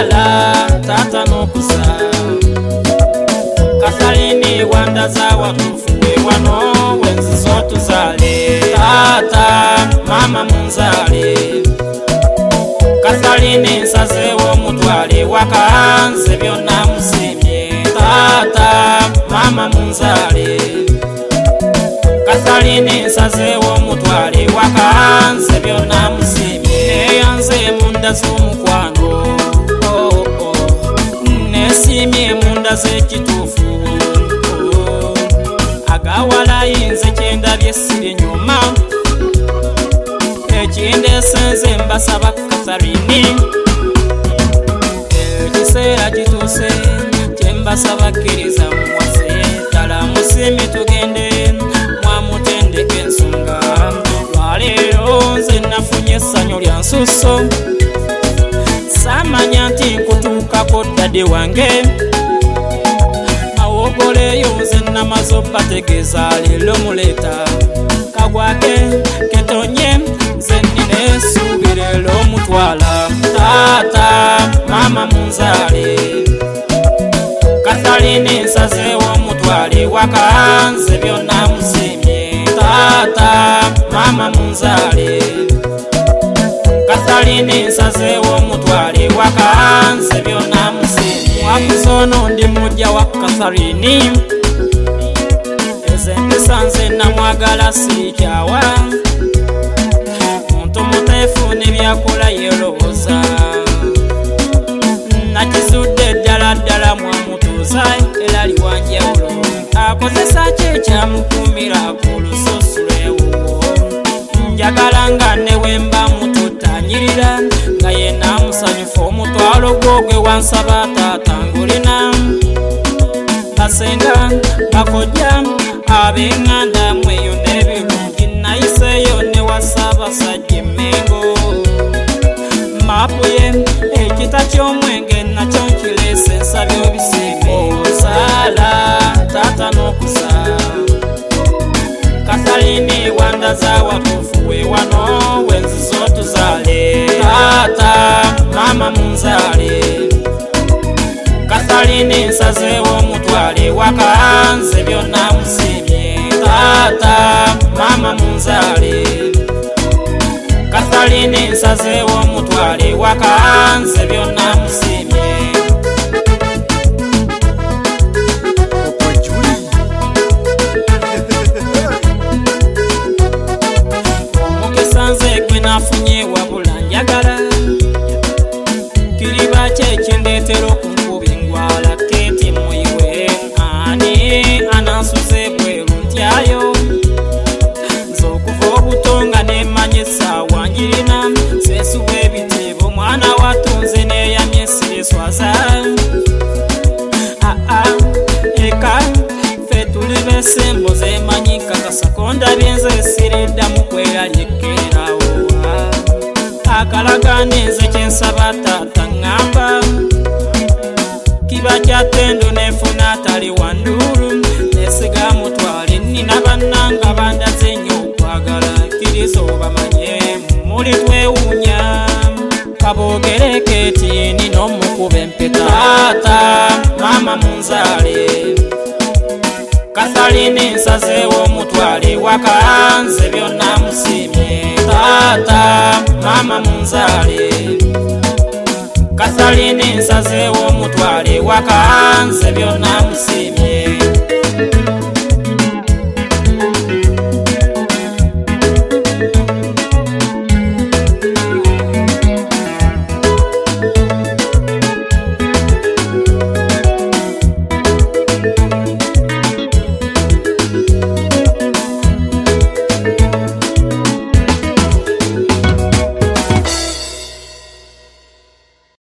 Sala tata nokusa Kathalini wandaza watufuwe wano wenzi zotu zale Tata mama munzale Kathalini nsazewo mutwale wakanze byonna musimye Tata mama munzale Kathalini nsazewo mutwale wakanze byonna musimye Eyanze munda z'omukwano Nesimye munda z'ekituufu Agawala yinze kyendabye siri nyuma Ekindesenze mbasaba Kathalini Ekiseera kituuse kyembasaba kkiriza muwase Tala musimi tugende mwamutendeka ensonga Lwaleero nze nafunye essanyu lya nsusso Samanya nti nkutuukako ddade wange Awogoleyo nze namaze obbategeeza leero muleeta Kagwake ketonye nze nnina essuubi leero mutwala Taata mama munzale Kathalini nsazeewo mutwale waka nze byonna musimye Taata mama munzale Kathalini nsazeewo mutwale waka nze byonna musimye Wakusono ndi mujja wa Kathalini Ezempisa nze namwagala sikyawa Muntu muteefu n'ebyakola yerowooza Nakizudde ddala ddala mwamutuuza era liwanjawulo Akozesa ki ekyamukuumira ku lususu lw'ewuwo Njagala nga ne wemba mututanyirira nga yenna musanyufu omutwalo gwo gwe wansaba taata ngulina Basenga bakojja ab'eŋŋanda mweyo n'ebirungi nayiseeyo ne Wassaabasajja Emmengo Maapu ye ekita ky'omwenge nakyo nkireese nsabye obisiime Sala taata n'okusa Kathalini wandaza watufuwe wano wenzi zotuzaale Taata mama munzale Kathalini nsazeewo mutwale waka nze byonna musimye Taata mama munzale Kathalini nsazeewo mutwale waka nze byonna musimye Omukisa nze gwe nafunye wabula njagala Kiriba kye kindeetera okunkuba engwala Keeti muyiwe ani anansuze bweru ntyayo Nze okuva obuto nga neemanya essaawa njirina Seesuba ebitebo mwana watunze neeyamye siriswaza Eka ffe tuli besembo zeemanyi kakasa kondabye nze siriddamu kweraliikirirawo Akalagane nze kyensaba taata ŋŋamba Kiba kya ttendo neefuna atali wanduulu Neesiga mutwale nnina bannanga bandaze nnyo okwagala Kkiriza obamanye muli twewuunya Kaboogere Keeti nina omukuba empeta Taata mama munzale Kathalini nsazeewo mutwale waka nze byonna musimye Taata mama munzale Kathalini nsazeewo mutwale waka nze byonna musimye